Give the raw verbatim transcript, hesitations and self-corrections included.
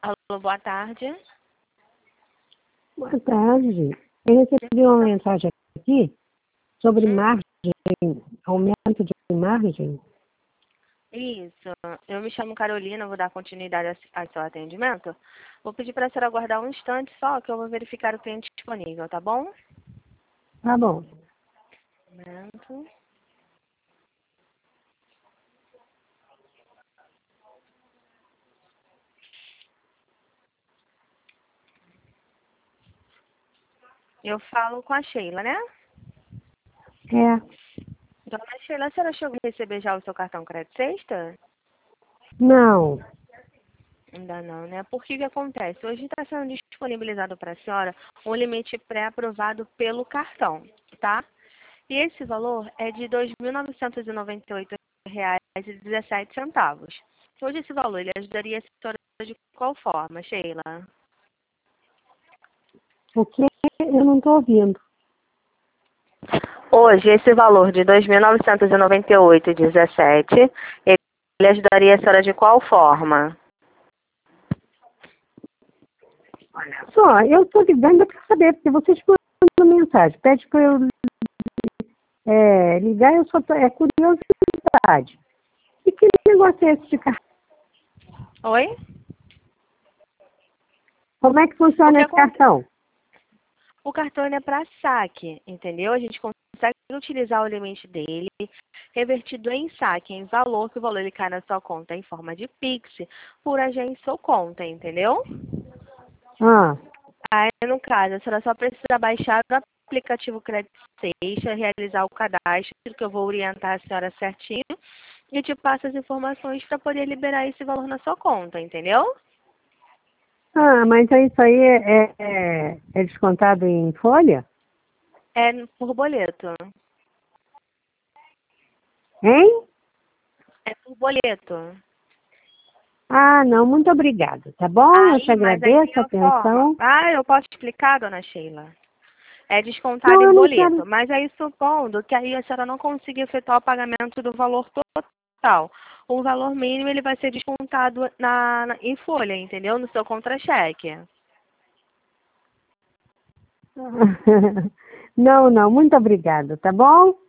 Alô, boa tarde. Boa tarde. Eu recebi uma mensagem aqui sobre Hum, margem, aumento de margem. isso. Eu me chamo Carolina, vou dar continuidade a- ao seu atendimento. Vou pedir para a senhora aguardar um instante só, que eu vou verificar o cliente disponível, tá bom? Tá bom. Um momento. Eu falo com a Sheila, né? É, Dona Sheila, a senhora chegou a receber já o seu cartão crédito sexta? não. Ainda não, né? Por que que acontece? Hoje está sendo disponibilizado para a senhora um limite pré-aprovado pelo cartão, tá? E esse valor é de dois mil novecentos e noventa e oito reais e dezessete centavos. Hoje esse valor ele ajudaria a senhora de qual forma, Sheila? O que eu não estou ouvindo. Hoje esse valor de dois mil novecentos e noventa e oito reais e dezessete centavos, ele ajudaria a senhora de qual forma? Olha só, eu estou ligando para saber, porque vocês mandam mensagem, pede para eu é, ligar, eu só tô, é curiosidade. E que negócio é esse de cartão? Oi? Como é que O que funciona esse acontece? cartão? O cartão ele é para saque, entendeu? A gente consegue utilizar o limite dele revertido em saque, em valor, que o valor ele cai na sua conta em forma de Pix, por agência ou conta, entendeu? Ah, Aí, no caso, a senhora só precisa baixar o aplicativo Crédito Seixas, realizar o cadastro, que eu vou orientar a senhora certinho, e te passo as informações para poder liberar esse valor na sua conta, entendeu? ah, mas é isso aí é, é, é descontado em folha? É por boleto. Hein? É por boleto. Ah, não, muito obrigada, tá bom? Eu te Aí, mas aí tem agradeço a a forma. atenção. Ah, eu posso explicar, dona Sheila? É descontado Não, em eu não boleto, quero. mas aí supondo que aí a senhora não consiga efetuar o pagamento do valor total. O valor mínimo ele vai ser descontado na, na- em folha, entendeu? No seu contra-cheque. Não, não, muito obrigada, tá bom?